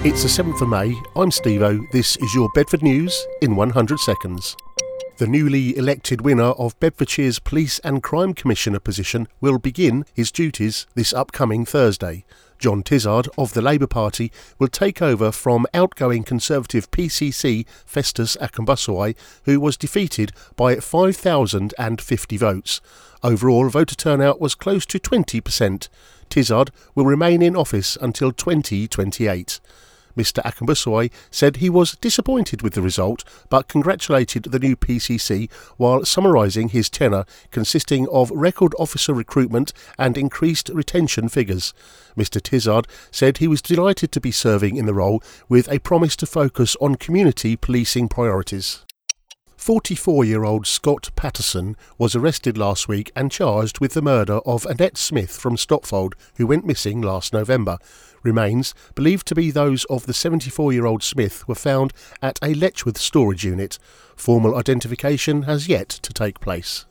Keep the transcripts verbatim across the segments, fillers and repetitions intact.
It's the seventh of May, I'm Steve-O, this is your Bedford News in one hundred seconds. The newly elected winner of Bedfordshire's Police and Crime Commissioner position will begin his duties this upcoming Thursday. John Tizard of the Labour Party will take over from outgoing Conservative P C C Festus Akambusawai, who was defeated by five thousand fifty votes. Overall, voter turnout was close to twenty percent. Tizard will remain in office until twenty twenty-eight. Mister Akambusawai said he was disappointed with the result, but congratulated the new P C C while summarising his tenure, consisting of record officer recruitment and increased retention figures. Mister Tizard said he was delighted to be serving in the role, with a promise to focus on community policing priorities. forty-four-year-old Scott Patterson was arrested last week and charged with the murder of Annette Smith from Stotfold, who went missing last November. Remains, believed to be those of the seventy-four-year-old Smith, were found at a Letchworth storage unit. Formal identification has yet to take place.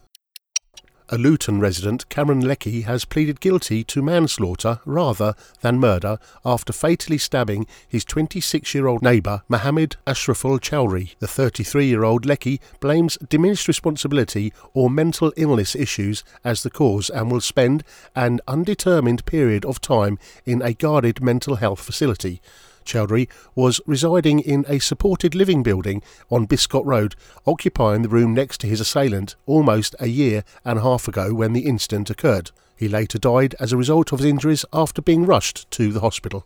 A Luton resident, Cameron Leckie, has pleaded guilty to manslaughter rather than murder after fatally stabbing his twenty-six-year-old neighbour, Mohammed Ashraful Chowdhury. The thirty-three-year-old Leckie blames diminished responsibility or mental illness issues as the cause and will spend an undetermined period of time in a guarded mental health facility. Chowdhury was residing in a supported living building on Biscot Road, occupying the room next to his assailant almost a year and a half ago when the incident occurred. He later died as a result of his injuries after being rushed to the hospital.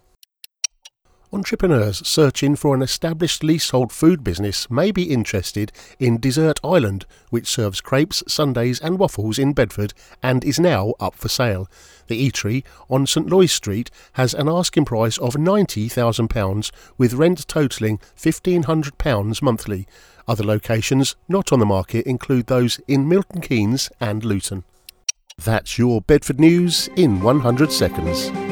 Entrepreneurs searching for an established leasehold food business may be interested in Dessert Island, which serves crepes, sundaes and waffles in Bedford and is now up for sale. The eatery on St Loyce Street has an asking price of ninety thousand pounds, with rent totalling fifteen hundred pounds monthly. Other locations not on the market include those in Milton Keynes and Luton. That's your Bedford News in one hundred seconds.